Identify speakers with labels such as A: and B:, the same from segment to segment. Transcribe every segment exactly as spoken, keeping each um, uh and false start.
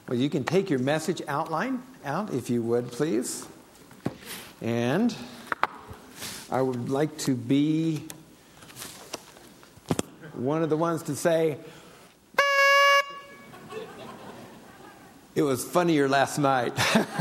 A: Well, you can take your message outline out, if you would, please. And I would like to be one of the ones to say, it was funnier last night.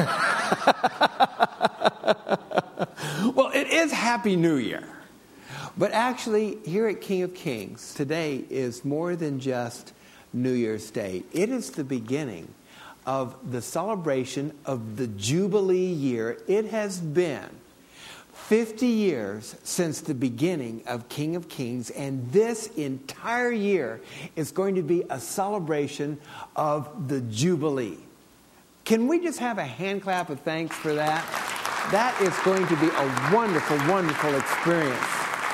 A: Well, it is Happy New Year. But actually, here at King of Kings, today is more than just New Year's Day. It is the beginning of the celebration of the Jubilee year. It has been fifty years since the beginning of King of Kings, and this entire year is going to be a celebration of the Jubilee. Can we just have a hand clap of thanks for that? That is going to be a wonderful, wonderful experience.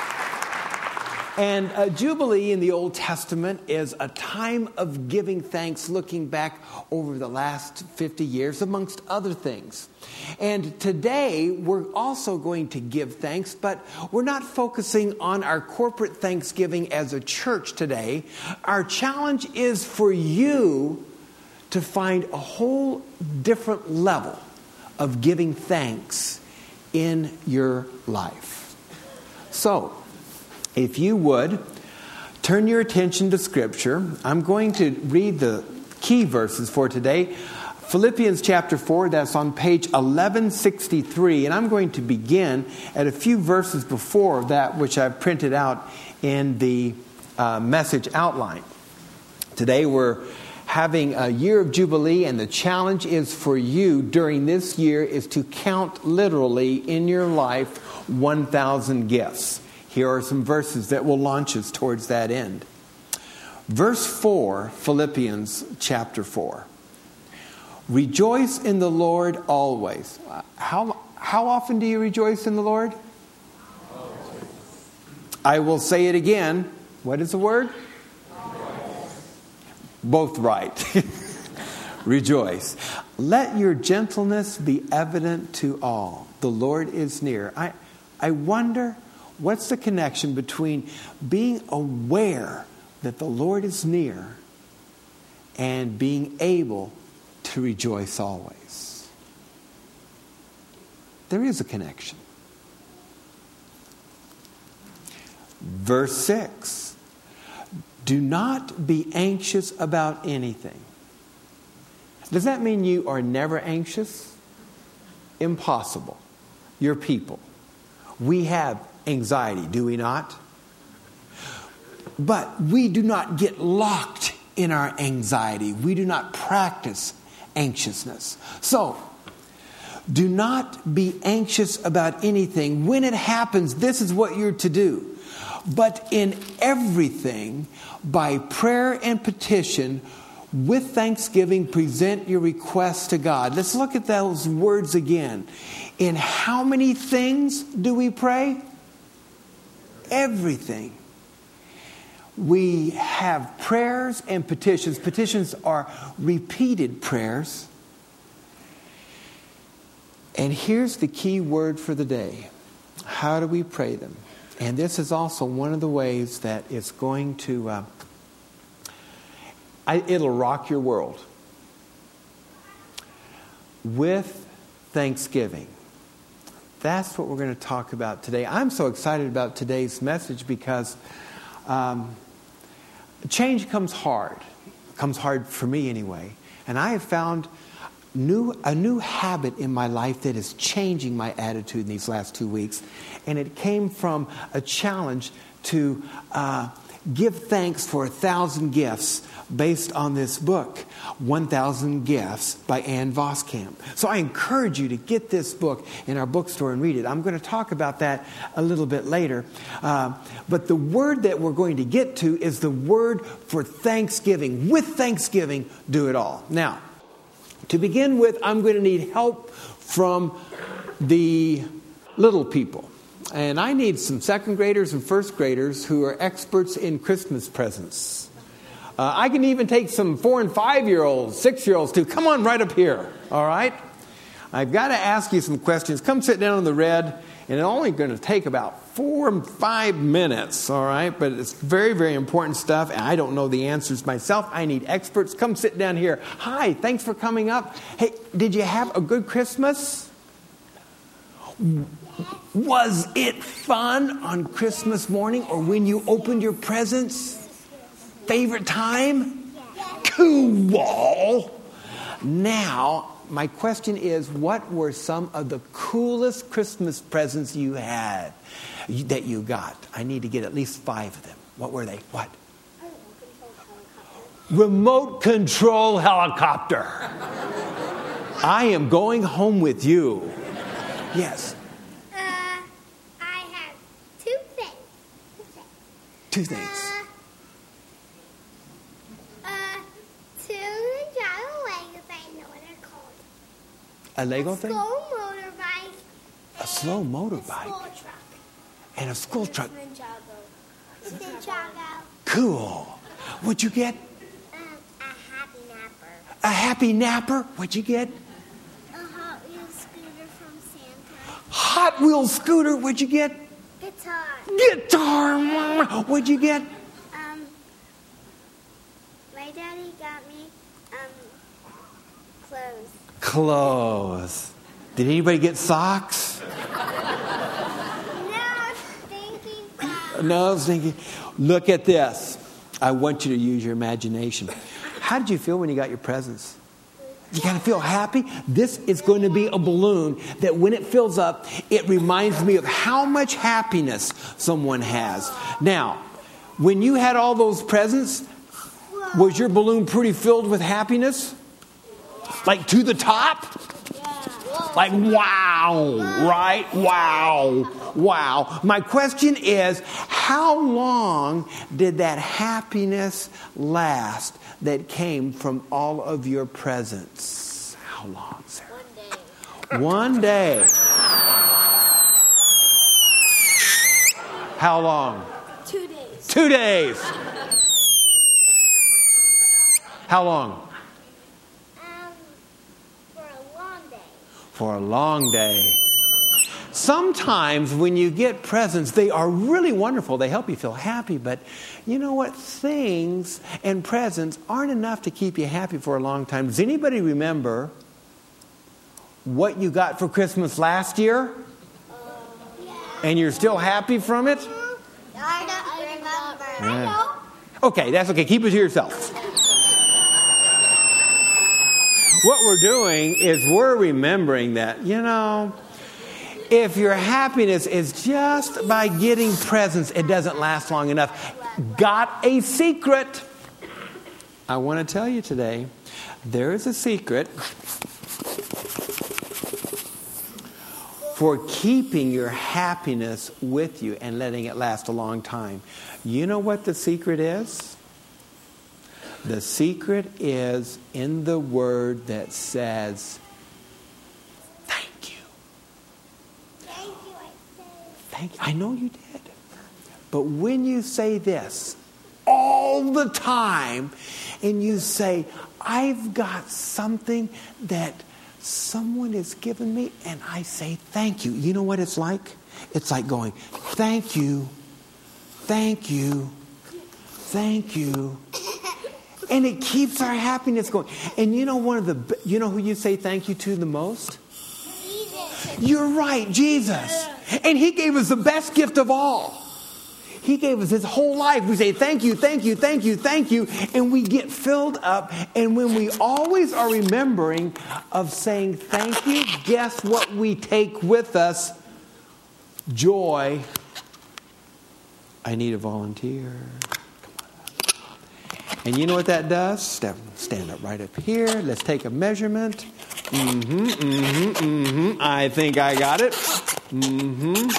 A: And a Jubilee in the Old Testament is a time of giving thanks, looking back over the last fifty years, amongst other things. And today, we're also going to give thanks, but we're not focusing on our corporate Thanksgiving as a church today. Our challenge is for you to find a whole different level of giving thanks in your life. So, if you would, turn your attention to Scripture. I'm going to read the key verses for today. Philippians chapter four, that's on page eleven sixty-three. And I'm going to begin at a few verses before that, which I've printed out in the uh, message outline. Today we're having a year of Jubilee, and the challenge is for you during this year is to count literally in your life one thousand gifts. Here are some verses that will launch us towards that end. Verse four, Philippians chapter four. Rejoice in the Lord always. How, how often do you rejoice in the Lord? Always. I will say it again. What is the word? Always. Both right. Rejoice. Let your gentleness be evident to all. The Lord is near. I, I wonder, what's the connection between being aware that the Lord is near and being able to rejoice always? There is a connection. Verse six. Do not be anxious about anything. Does that mean you are never anxious? Impossible. You're people. We have anxiety, do we not? But we do not get locked in our anxiety. We do not practice anxiousness. So, do not be anxious about anything. When it happens, this is what you're to do. But in everything, by prayer and petition, with thanksgiving, present your requests to God. Let's look at those words again. In how many things do we pray? Everything. We have prayers and petitions. Petitions are repeated prayers. And here's the key word for the day. How do we pray them? And this is also one of the ways that it's going to, uh, I, it'll rock your world. With thanksgiving. That's what we're going to talk about today. I'm so excited about today's message because um, change comes hard. It comes hard for me anyway. And I have found new a new habit in my life that is changing my attitude in these last two weeks. And it came from a challenge to uh, give thanks for a thousand gifts based on this book, one thousand Gifts by Ann Voskamp. So I encourage you to get this book in our bookstore and read it. I'm going to talk about that a little bit later. Uh, but the word that we're going to get to is the word for thanksgiving. With thanksgiving, do it all. Now, to begin with, I'm going to need help from the little people. And I need some second graders and first graders who are experts in Christmas presents. Uh, I can even take some four and five-year-olds, six-year-olds too. Come on right up here, all right? I've got to ask you some questions. Come sit down on the red, And it's only going to take about four or five minutes, all right? But it's very, very important stuff. And I don't know the answers myself. I need experts. Come sit down here. Hi, thanks for coming up. Hey, did you have a good Christmas? Was it fun on Christmas morning or when you opened your presents? Favorite time? Cool. Now, my question is, what were some of the coolest Christmas presents you had that you got? I need to get at least five of them. What were they? What? Remote control helicopter. I am going home with you. Yes.
B: Uh, I have two things.
A: Two things.
B: Uh, uh, two Ninjago Legos. I know what they're called.
A: A Lego
B: a
A: thing?
B: Slow motorbike.
A: A slow
B: A
A: motorbike.
B: school truck.
A: And a school truck.
B: Ninjago. Ninjago.
A: Cool. What'd you get?
B: Um, a happy napper.
A: A happy napper. What'd you get?
B: A Hot Wheels scooter from Santa.
A: Hot Wheels scooter. What'd you get?
B: Guitar.
A: Guitar. What'd you get?
B: Um, my daddy got me um clothes.
A: Clothes. Did anybody get socks?
B: No, thinking about.
A: No, I was thinking. Look at this. I want you to use your imagination. How did you feel when you got your presents? You kind of feel happy? This is going to be a balloon that when it fills up, it reminds me of how much happiness someone has. Now, when you had all those presents, was your balloon pretty filled with happiness? Like to the top? Like, wow, right? Wow, wow. My question is, how long did that happiness last that came from all of your presents? How long, Sarah? One day. One day. How long?
B: Two days.
A: Two days. How long? For a long day. Sometimes when you get presents, they are really wonderful. They help you feel happy. But you know what? Things and presents aren't enough to keep you happy for a long time. Does anybody remember what you got for Christmas last year?
B: Uh, yeah.
A: And you're still happy from it?
B: I don't remember.
A: Yeah.
B: I know.
A: Okay, that's okay. Keep it to yourself. What we're doing is we're remembering that, you know, if your happiness is just by getting presents, it doesn't last long enough. Got a secret. I want to tell you today, there is a secret for keeping your happiness with you and letting it last a long time. You know what the secret is? The secret is in the word that says, thank you.
B: Thank you, I said.
A: Thank you. I know you did. But when you say this all the time, and you say, I've got something that someone has given me, and I say thank you. You know what it's like? It's like going, thank you, thank you, thank you. And it keeps our happiness going. And you know one of the, you know who you say thank you to the most?
B: Jesus.
A: You're right, Jesus. And He gave us the best gift of all. He gave us His whole life. We say thank you, thank you, thank you, thank you. And we get filled up. And when we always are remembering of saying thank you, guess what we take with us? Joy. I need a volunteer. And you know what that does? Step, stand up right up here. Let's take a measurement. Mm-hmm, mm-hmm, mm-hmm. I think I got it. Mm-hmm.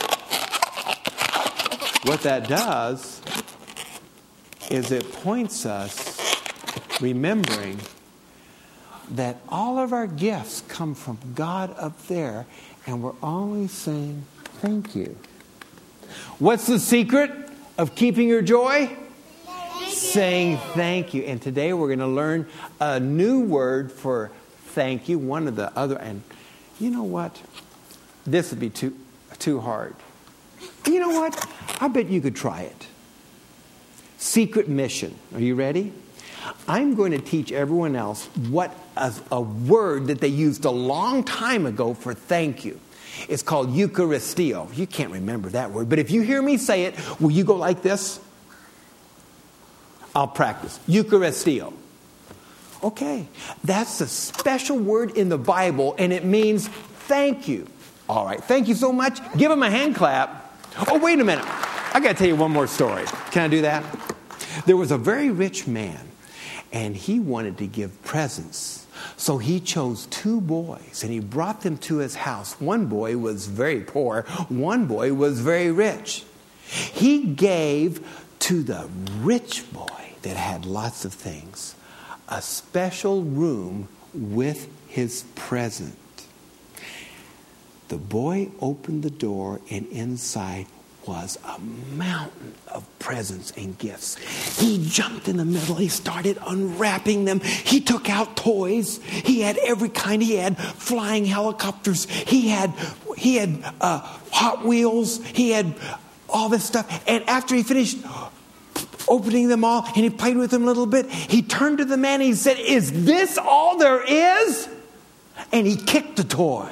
A: What that does is it points us remembering that all of our gifts come from God up there, and we're always saying thank you. What's the secret of keeping your joy? Saying thank you. And today we're going to learn a new word for thank you. One of the other, and you know what? This would be too too hard. You know what? I bet you could try it. Secret mission. Are you ready? I'm going to teach everyone else what a, a word that they used a long time ago for thank you. It's called Eucharistio. You can't remember that word, but if you hear me say it, will you go like this? I'll practice. Eucharistio. Okay, that's a special word in the Bible, and it means thank you. All right, thank you so much. Give him a hand clap. Oh, wait a minute. I got to tell you one more story. Can I do that? There was a very rich man, and he wanted to give presents. So he chose two boys, and he brought them to his house. One boy was very poor. One boy was very rich. He gave to the rich boy that had lots of things a special room with his present. The boy opened the door, and inside was a mountain of presents and gifts. He jumped in the middle. He started unwrapping them. He took out toys. He had every kind. He had flying helicopters. He had he had uh, Hot Wheels. He had all this stuff. And after he finished opening them all, and he played with them a little bit, he turned to the man and he said, "Is this all there is?" And he kicked the toy.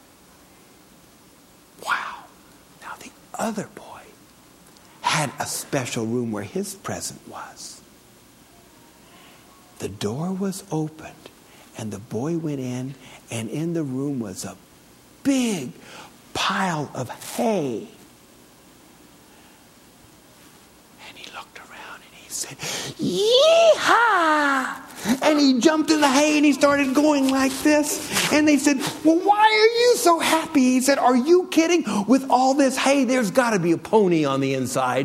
A: Wow. Now the other boy had a special room where his present was. The door was opened, and the boy went in, and in the room was a big pile of hay. And he looked around and he said, "Yee-haw!" And he jumped in the hay and he started going like this. And they said, "Well, why are you so happy?" He said, "Are you kidding? With all this hay, there's got to be a pony on the inside."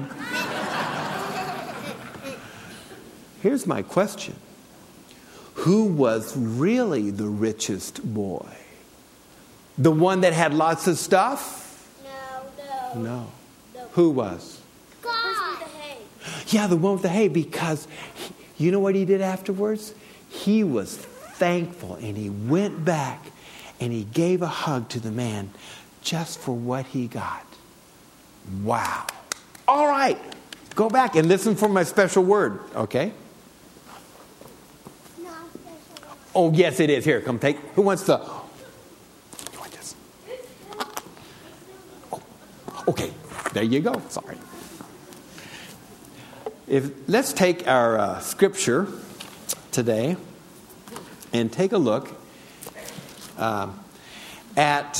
A: Here's my question. Who was really the richest boy? The one that had lots of stuff?
B: No, no.
A: No. no. Who was?
B: God. The person with the hay.
A: Yeah, the one with the hay, because he, you know what he did afterwards? He was thankful, and he went back and he gave a hug to the man just for what he got. Wow. All right. Go back and listen for my special word, okay?
B: Not special.
A: Oh, yes, it is. Here, come take. Who wants the... You want this? Oh, okay. There you go. Sorry. If let's take our uh, scripture today and take a look uh, at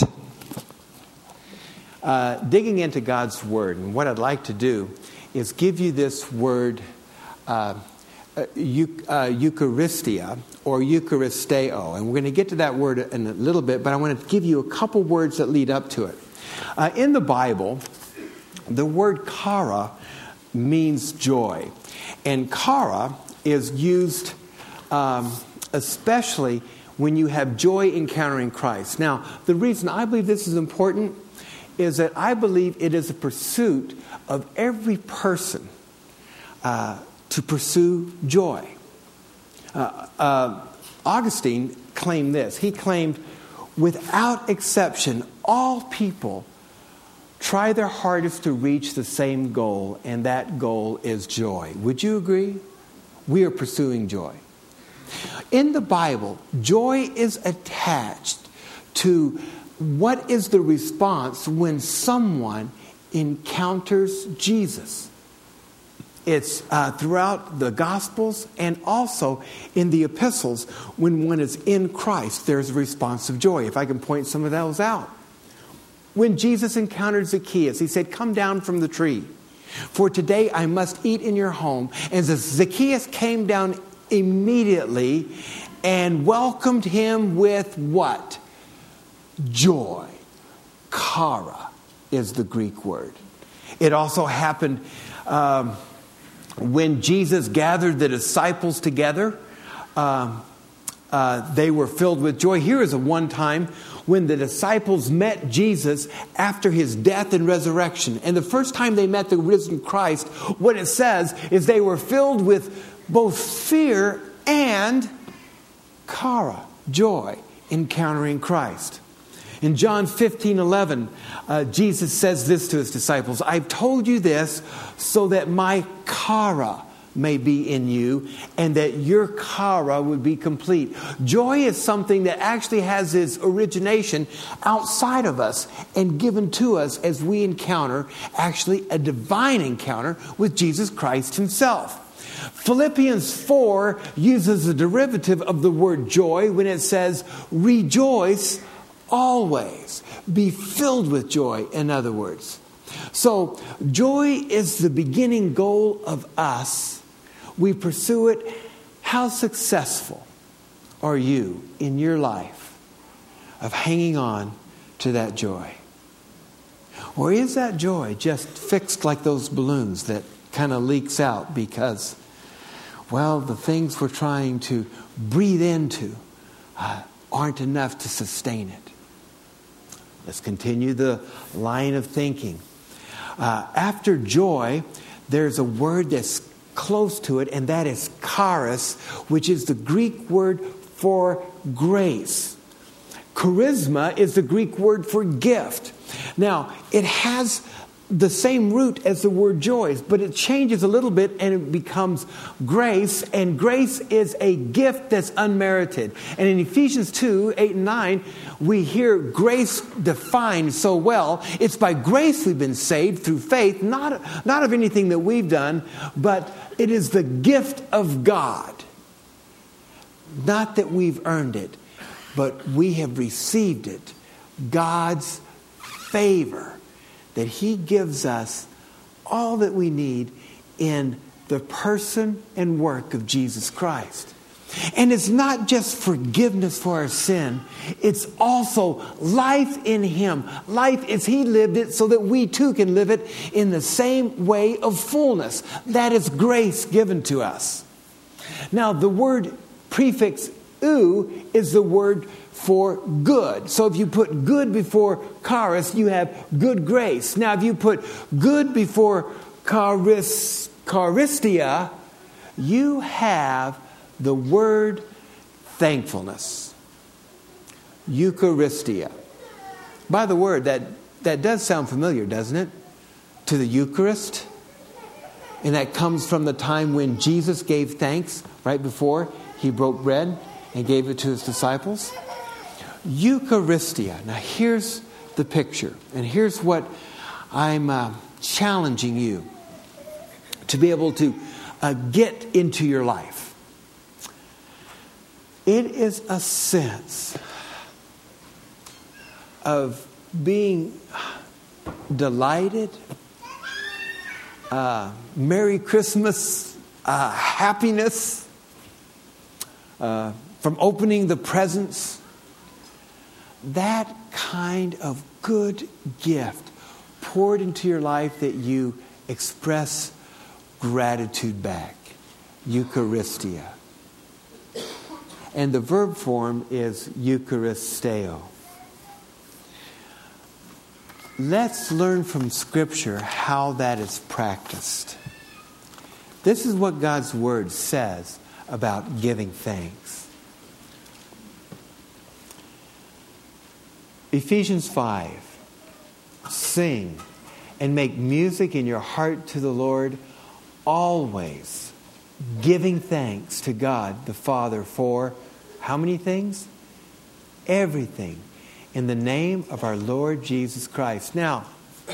A: uh, digging into God's Word. And what I'd like to do is give you this word, uh, uh, Eucharistia or Eucharisteo. And we're going to get to that word in a little bit, but I want to give you a couple words that lead up to it. Uh, in the Bible, the word chara means joy. And chara is used um, especially when you have joy encountering Christ. Now, the reason I believe this is important is that I believe it is a pursuit of every person uh, to pursue joy. Uh, uh, Augustine claimed this. He claimed, without exception, all people try their hardest to reach the same goal, and that goal is joy. Would you agree? We are pursuing joy. In the Bible, joy is attached to what is the response when someone encounters Jesus. It's uh, throughout the Gospels and also in the epistles. When one is in Christ, there's a response of joy. If I can point some of those out. When Jesus encountered Zacchaeus, he said, "Come down from the tree, for today I must eat in your home." And Zacchaeus came down immediately and welcomed him with what? Joy. Chara is the Greek word. It also happened um, when Jesus gathered the disciples together. Um, uh, they were filled with joy. Here is a one time when the disciples met Jesus after his death and resurrection. And the first time they met the risen Christ, what it says is they were filled with both fear and chara, joy, encountering Christ. In John fifteen eleven, uh, Jesus says this to his disciples, I've told you this so that my chara may be in you and that your chara would be complete. Joy is something that actually has its origination outside of us and given to us as we encounter actually a divine encounter with Jesus Christ himself. Philippians four uses a derivative of the word joy when it says, rejoice always. Be filled with joy, in other words. So, joy is the beginning goal of us. We pursue it. How successful are you in your life of hanging on to that joy? Or is that joy just fixed like those balloons that kind of leaks out because, well, the things we're trying to breathe into uh, aren't enough to sustain it? Let's continue the line of thinking. Uh, after joy, there's a word that's close to it, and that is charis, which is the Greek word for grace. Charisma is the Greek word for gift. Now, it has the same root as the word joy, but it changes a little bit and it becomes grace, and grace is a gift that's unmerited. And in Ephesians two, eight and nine, we hear grace defined so well. It's by grace we've been saved through faith, not, not of anything that we've done, but it is the gift of God. Not that we've earned it, but we have received it. God's favor that He gives us all that we need in the person and work of Jesus Christ. And it's not just forgiveness for our sin. It's also life in Him. Life as He lived it so that we too can live it in the same way of fullness. That is grace given to us. Now, the word prefix "u" is the word for good. So if you put good before charis, you have good grace. Now, if you put good before charis, charistia, you have the word thankfulness. Eucharistia. By the word, that, that does sound familiar, doesn't it? To the Eucharist. And that comes from the time when Jesus gave thanks right before He broke bread and gave it to His disciples. Eucharistia. Now here's the picture. And here's what I'm uh, challenging you to be able to uh, get into your life. It is a sense of being delighted, uh, Merry Christmas, uh, happiness, uh, from opening the presents. That kind of good gift poured into your life that you express gratitude back. Eucharistia. And the verb form is Eucharisteo. Let's learn from Scripture how that is practiced. This is what God's Word says about giving thanks. Ephesians five. Sing and make music in your heart to the Lord, always giving thanks to God the Father for how many things? Everything. In the name of our Lord Jesus Christ. Now,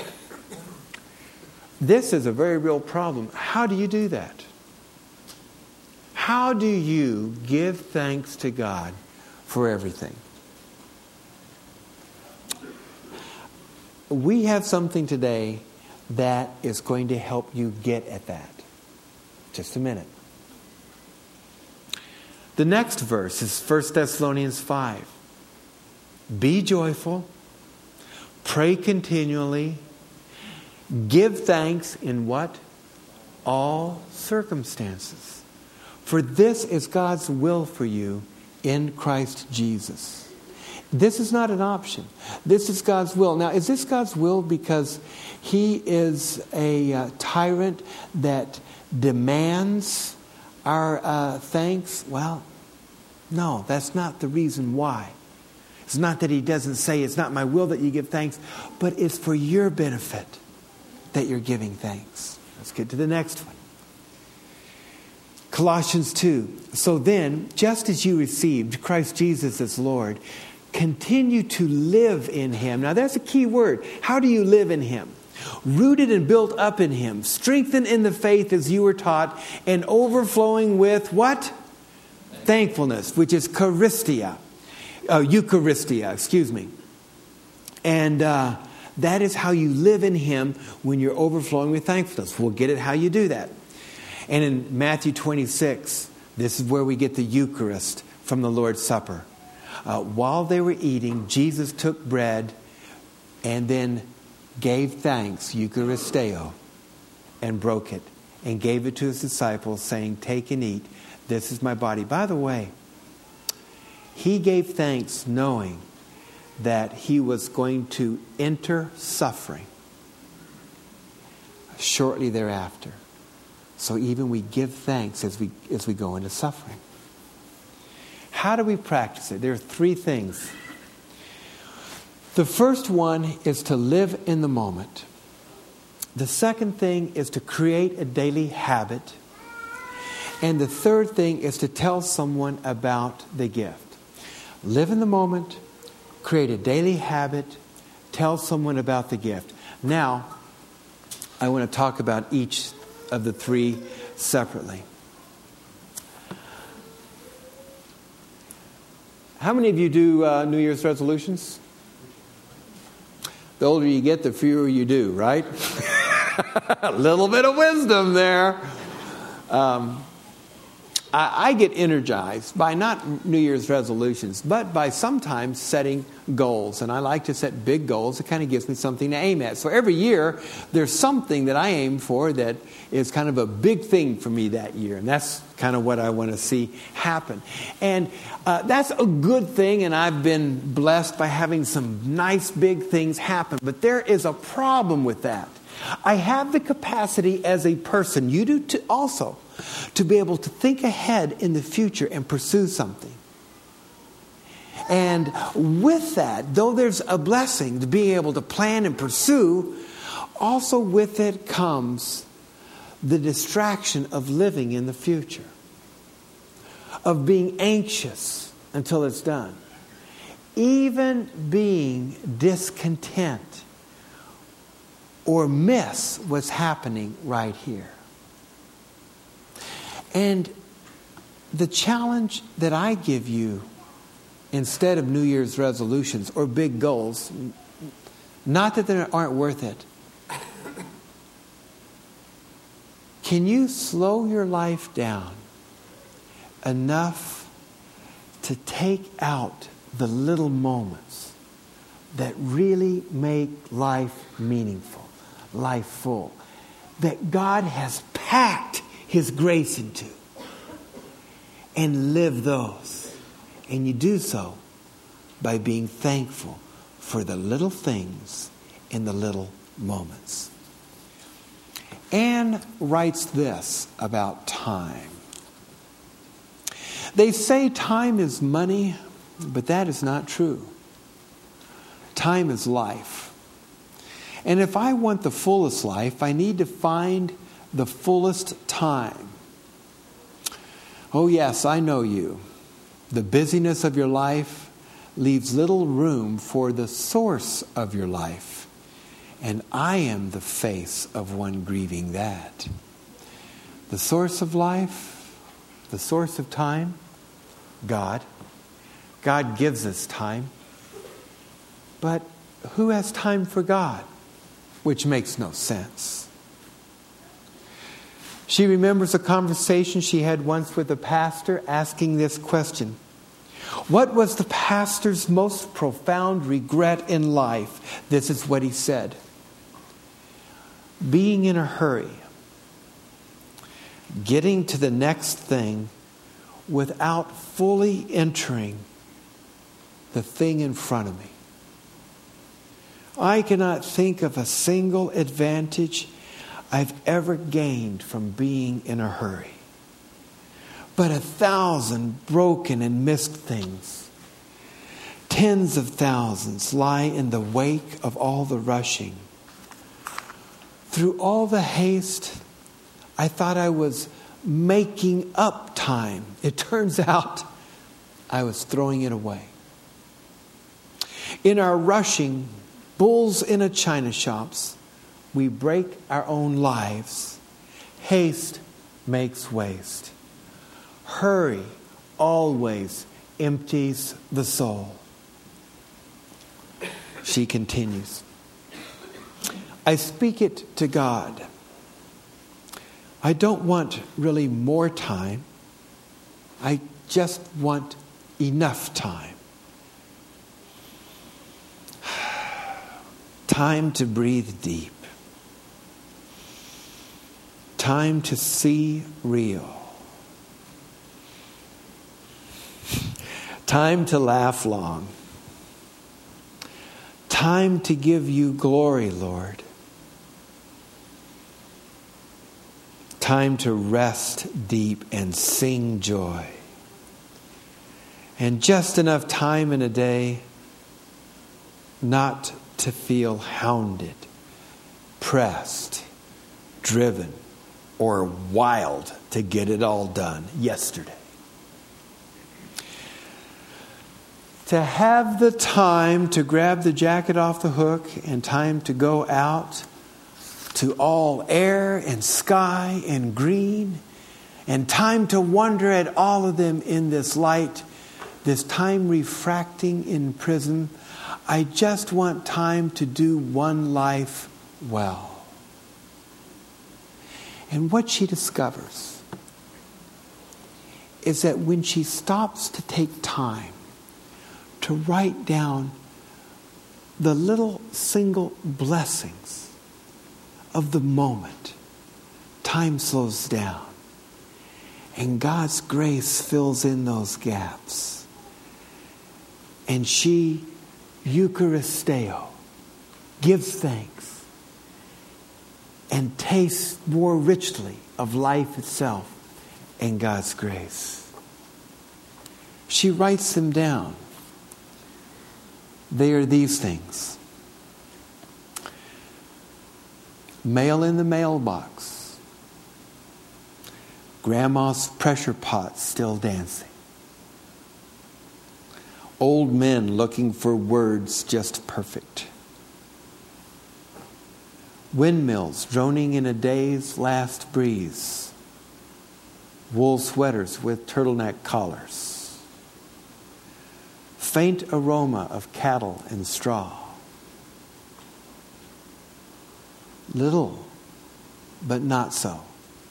A: this is a very real problem. How do you do that? How do you give thanks to God for everything? We have something today that is going to help you get at that. Just a minute. The next verse is First Thessalonians five. Be joyful, pray continually, give thanks in what? All circumstances. For this is God's will for you in Christ Jesus. This is not an option. This is God's will. Now, is this God's will because He is a uh, tyrant that demands our uh, thanks? Well, no, that's not the reason why. It's not that he doesn't say, it's not my will that you give thanks, but it's for your benefit that you're giving thanks. Let's get to the next one. Colossians two. So then, just as you received Christ Jesus as Lord, continue to live in him. Now that's a key word. How do you live in him? Rooted and built up in him, strengthened in the faith as you were taught, and overflowing with what? Thankfulness, which is Eucharistia. Uh, Eucharistia, excuse me. And uh, that is how you live in him when you're overflowing with thankfulness. We'll get at how you do that. And in Matthew twenty-six, this is where we get the Eucharist from the Lord's Supper. Uh, while they were eating, Jesus took bread and then gave thanks, Eucharisteo, and broke it and gave it to his disciples, saying, take and eat. This is my body. By the way, he gave thanks knowing that he was going to enter suffering shortly thereafter. So even we give thanks as we as we go into suffering. How do we practice it? There are three things. The first one is to live in the moment. The second thing is to create a daily habit. And the third thing is to tell someone about the gift. Live in the moment, create a daily habit, tell someone about the gift. Now, I want to talk about each of the three separately. How many of you do uh, New Year's resolutions? The older you get, the fewer you do, right? A little bit of wisdom there. Um, I, I get energized by not New Year's resolutions, but by sometimes setting goals. And I like to set big goals. It kind of gives me something to aim at. So every year, there's something that I aim for that is kind of a big thing for me that year. And that's kind of what I want to see happen. And uh, that's a good thing. And I've been blessed by having some nice big things happen. But there is a problem with that. I have the capacity as a person, you do too, also, to be able to think ahead in the future and pursue something. And with that, though there's a blessing to be able to plan and pursue, also with it comes the distraction of living in the future, of being anxious until it's done, even being discontent or miss what's happening right here. And the challenge that I give you, instead of New Year's resolutions or big goals, not that they aren't worth it, can you slow your life down enough to take out the little moments that really make life meaningful, life full, that God has packed His grace into, and live those? And you do so by being thankful for the little things in the little moments. Anne writes this about time. They say time is money, but that is not true. Time is life. And if I want the fullest life, I need to find the fullest time. Oh yes, I know you. The busyness of your life leaves little room for the source of your life. And I am the face of one grieving that. The source of life, the source of time, God. God gives us time. But who has time for God? Which makes no sense. She remembers a conversation she had once with a pastor asking this question. What was the pastor's most profound regret in life? This is what he said. Being in a hurry. Getting to the next thing without fully entering the thing in front of me. I cannot think of a single advantage I've ever gained from being in a hurry, but a thousand broken and missed things. Tens of thousands lie in the wake of all the rushing. Through all the haste, I thought I was making up time. It turns out I was throwing it away. In our rushing, bulls in a china shops, we break our own lives. Haste makes waste. Hurry always empties the soul. She continues. I speak it to God. I don't want really more time. I just want enough time. Time to breathe deep. Time to see real. Time to laugh long. Time to give you glory, Lord. Time to rest deep and sing joy. And just enough time in a day not to feel hounded, pressed, driven, or wild to get it all done yesterday. To have the time to grab the jacket off the hook and time to go out to all air and sky and green and time to wonder at all of them in this light, this time refracting in prism. I just want time to do one life well. And what she discovers is that when she stops to take time to write down the little single blessings of the moment, time slows down. And God's grace fills in those gaps. And she, Eucharisteo, gives thanks and tastes more richly of life itself and God's grace. She writes them down. They are these things. Mail in the mailbox. Grandma's pressure pot still dancing. Old men looking for words just perfect. Windmills droning in a day's last breeze. Wool sweaters with turtleneck collars. Faint aroma of cattle and straw. Little, but not so.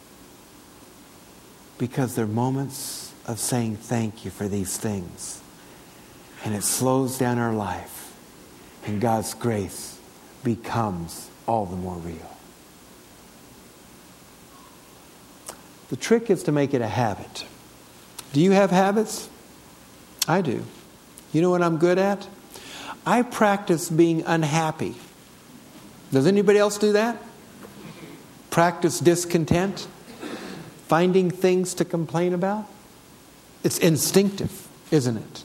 A: Because they're moments of saying thank you for these things. And it slows down our life. And God's grace becomes all the more real. The trick is to make it a habit. Do you have habits? I do. You know what I'm good at? I practice being unhappy. Does anybody else do that? Practice discontent? Finding things to complain about? It's instinctive, isn't it?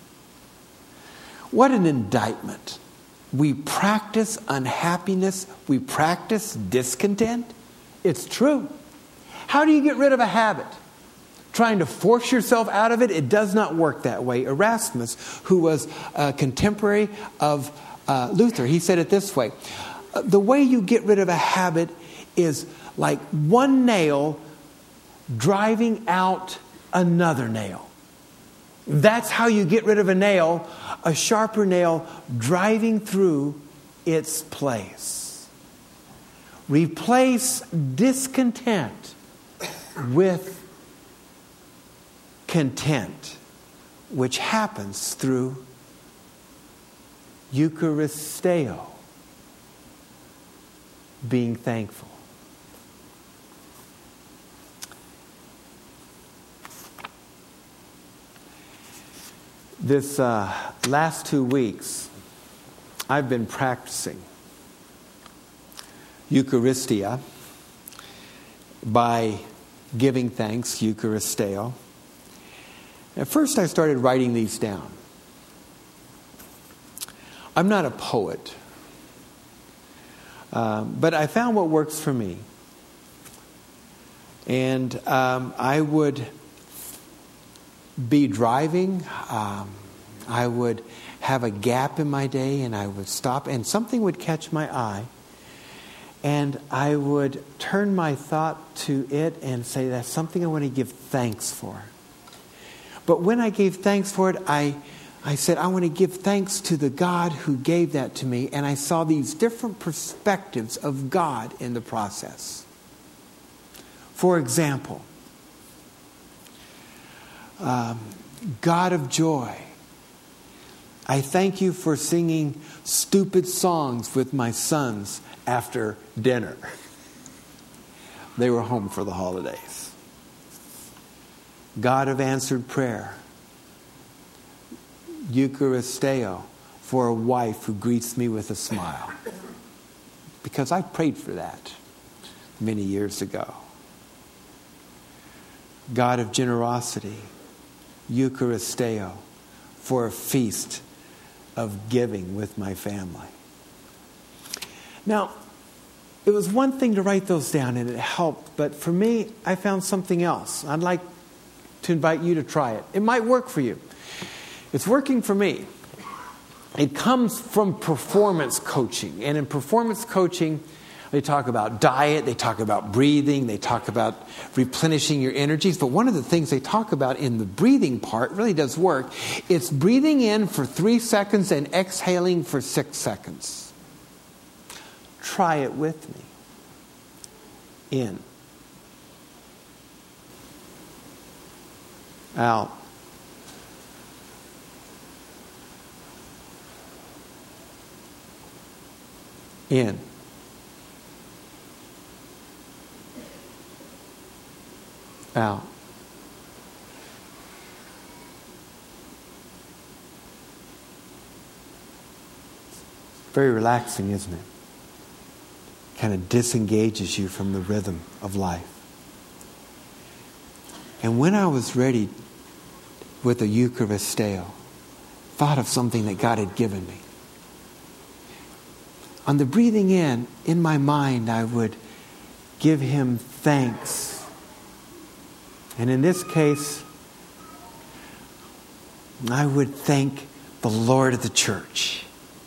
A: What an indictment. We practice unhappiness. We practice discontent. It's true. How do you get rid of a habit? Trying to force yourself out of it, it does not work that way. Erasmus, who was a contemporary of uh, Luther, he said it this way. The way you get rid of a habit is like one nail driving out another nail. That's how you get rid of a nail, a sharper nail driving through its place. Replace discontent with content, which happens through Eucharisteo, being thankful. This uh, last two weeks, I've been practicing Eucharistia by giving thanks, Eucharisteo. At first I started writing these down. I'm not a poet, um, but I found what works for me. And um, I would be driving. Um, I would have a gap in my day, and I would stop, and something would catch my eye. And I would turn my thought to it and say, that's something I want to give thanks for. But when I gave thanks for it, I, I said, I want to give thanks to the God who gave that to me. And I saw these different perspectives of God in the process. For example, um, God of joy, I thank you for singing stupid songs with my sons after dinner. They were home for the holidays. God of answered prayer, Eucharisteo, for a wife who greets me with a smile. Because I prayed for that many years ago. God of generosity, Eucharisteo, for a feast of giving with my family. Now, it was one thing to write those down and it helped, but for me, I found something else. I'd like to invite you to try it. It might work for you. It's working for me. It comes from performance coaching. And in performance coaching, they talk about diet, they talk about breathing, they talk about replenishing your energies. But one of the things they talk about in the breathing part really does work. It's breathing in for three seconds and exhaling for six seconds. Try it with me. In. Out. In. Out. Very relaxing, isn't it? Kind of disengages you from the rhythm of life. And when I was ready with a Eucharisteo, thought of something that God had given me. On the breathing in, in my mind, I would give Him thanks. And in this case, I would thank the Lord of the church.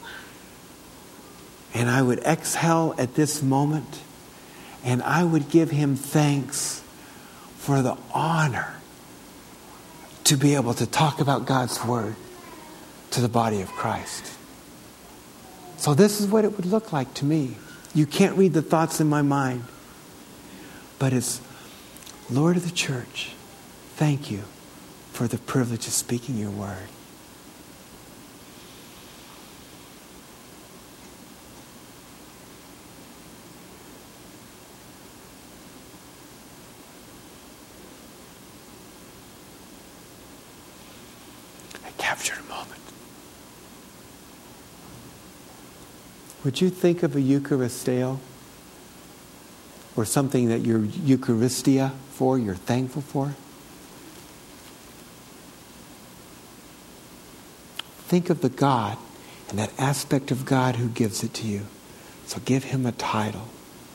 A: And I would exhale at this moment, and I would give Him thanks for the honor to be able to talk about God's Word to the body of Christ. So this is what it would look like to me. You can't read the thoughts in my mind, but it's, Lord of the church, thank you for the privilege of speaking your word. I captured a moment. Would you think of a Eucharisteo? Or something that you're Eucharistia for, you're thankful for? Think of the God and that aspect of God who gives it to you. So give Him a title.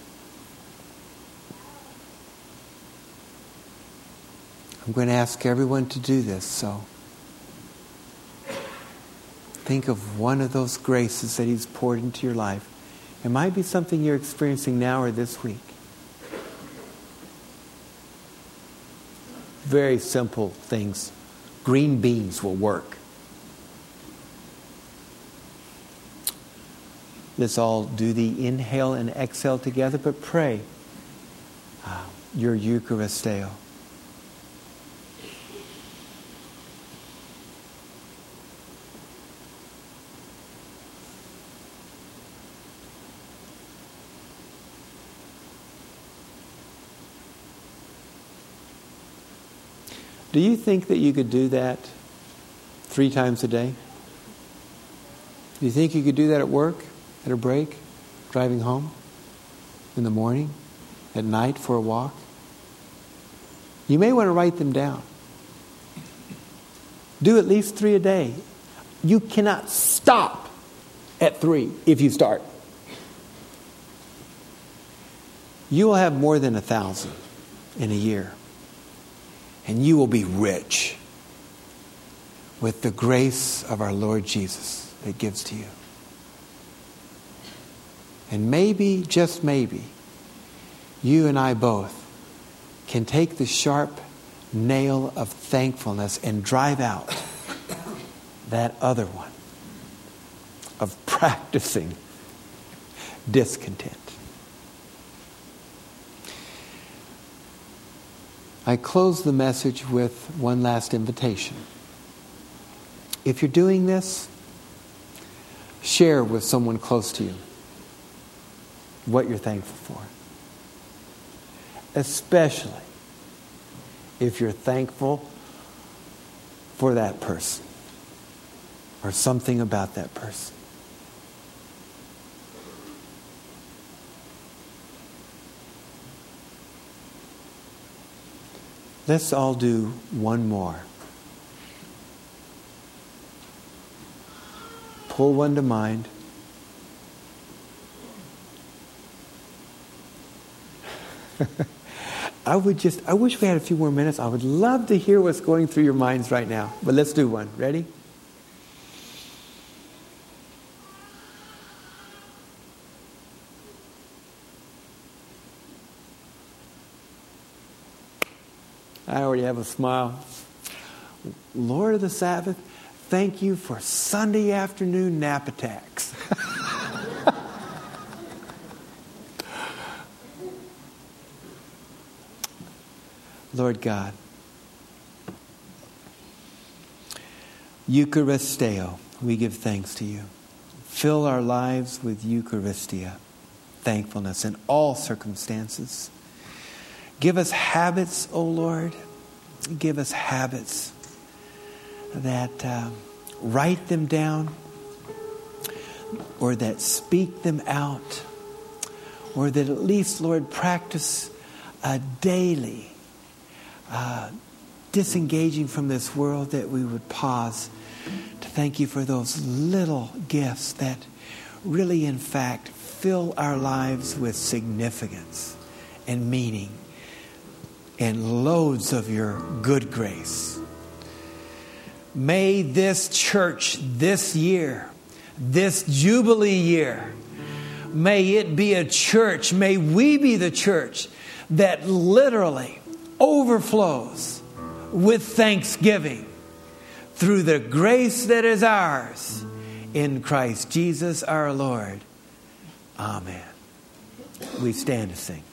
A: I'm going to ask everyone to do this, so think of one of those graces that He's poured into your life. It might be something you're experiencing now or this week. Very simple things. Green beans will work. Let's all do the inhale and exhale together, but pray uh, your Eucharisteo. Do you think that you could do that three times a day? Do you think you could do that at work, at a break, driving home, in the morning, at night for a walk? You may want to write them down. Do at least three a day. You cannot stop At three, if you start. You will have more than a thousand in a year. And you will be rich with the grace of our Lord Jesus that gives to you. And maybe, just maybe, you and I both can take the sharp nail of thankfulness and drive out that other one of practicing discontent. I close the message with one last invitation. If you're doing this, share with someone close to you what you're thankful for. Especially if you're thankful for that person or something about that person. Let's all do one more. Pull one to mind. I would just, I wish we had a few more minutes. I would love to hear what's going through your minds right now. But let's do one. Ready? I already have a smile. Lord of the Sabbath, thank you for Sunday afternoon nap attacks. Lord God, Eucharisteo, we give thanks to you. Fill our lives with Eucharistia, thankfulness in all circumstances. Give us habits, O Lord. Give us habits that uh, write them down or that speak them out or that at least, Lord, practice uh, daily uh, disengaging from this world, that we would pause to thank you for those little gifts that really, in fact, fill our lives with significance and meaning and loads of your good grace. May this church this year, this Jubilee year, may it be a church, may we be the church that literally overflows with thanksgiving through the grace that is ours in Christ Jesus our Lord. Amen. We stand to sing.